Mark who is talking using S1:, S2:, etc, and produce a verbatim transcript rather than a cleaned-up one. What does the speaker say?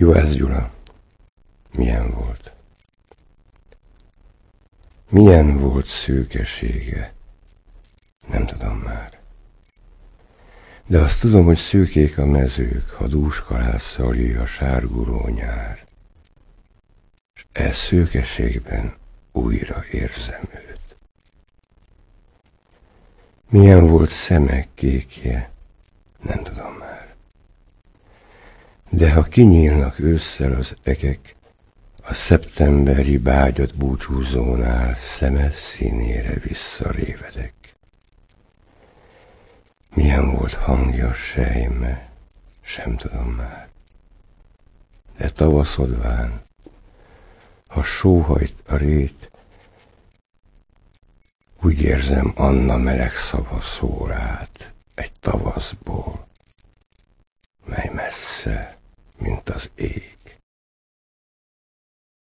S1: Juhász Gyula, milyen volt? Milyen volt szőkesége? Nem tudom már. De azt tudom, hogy szőkék a mezők, ha dúskalásszal jöjj a sárguló nyár. S e szőkeségben újra érzem őt. Milyen volt szemek kékje? Nem tudom már. De ha kinyílnak ősszel az egek, a szeptemberi bágyat búcsúzónál szemes színére visszarévedek. Milyen volt hangja sejme, sem tudom már. De tavaszodván, ha sóhajt a rét, úgy érzem Anna meleg szava szól át egy tavaszból, mely messze, mint az ég.